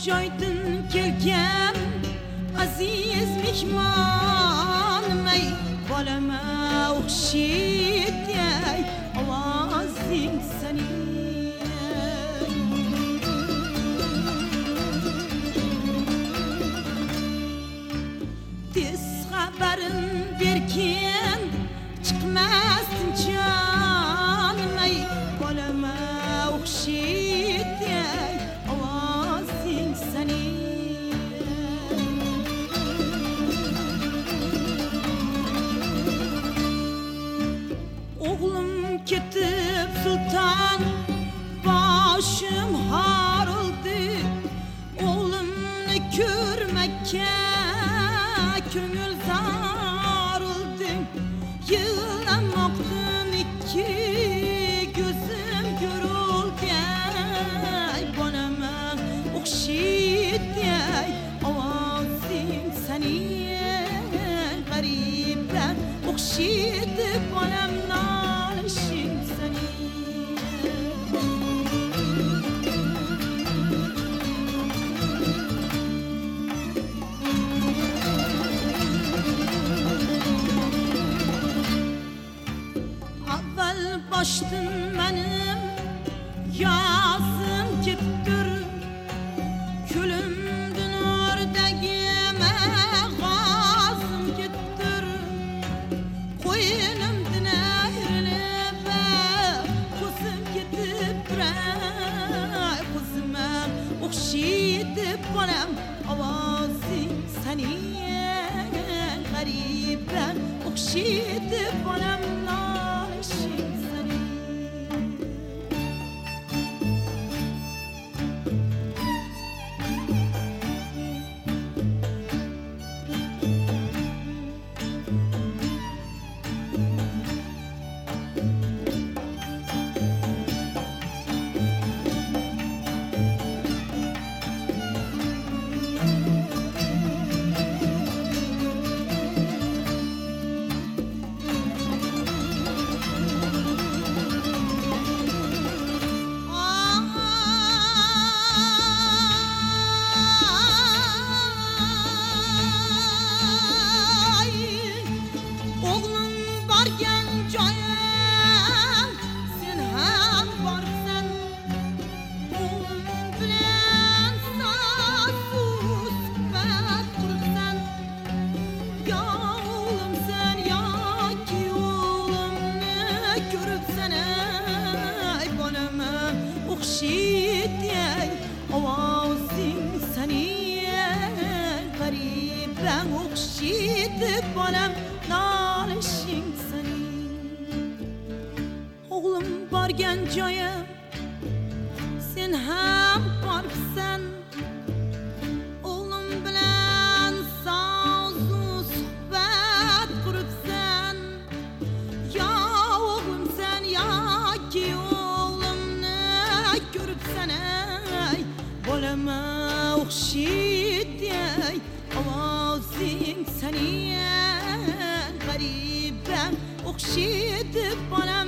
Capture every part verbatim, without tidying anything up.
joydun kelgan aziz mehmonim ey bolama o'xshayday ovozing sening tez xabarin bergin chiqmasdin jonim ey bolama o'xshayday ovozing sening o'g'lim ketib sulton boshim horildi o'g'limni ko'rmakka ko'ngil zorildi yig'lamoqdan ikki ko'zim ko'rilgan bolama o'xshayday ovozing sening g'ariba o'xshaydi bolam nolishing sening avval boshdan menim yozim ketdir kulimdan o'rdagim g'ozim ketdir qo'ynimdan ayrilib ko'zim ketib turay ko'zima o'xshaydi bolam ovozing sening g'ariba o'xshaydi bolam nolishing sening bargan joyim sen ham borsan o'g'lim bilan so'z suhbat quribsan yo o'g'limsan yoki o'g'limni ko'ribsan ey bolama o'xshayday ovozing sening g'ariba o'xshaydi bolam nolishing o'g'lim borgan joyim sen ham boribsan o'g'lim bilan so'zu suhbat quribsan yo o'g'limsan yoki o'g'limni ko'ribsan ey bolama o'xshayday ovozing sening g'ariba o'xshaydi bolam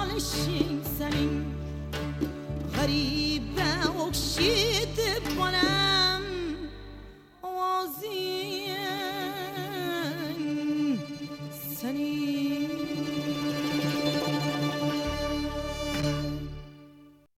nolishing sening g'ariba o'xshaydi bolam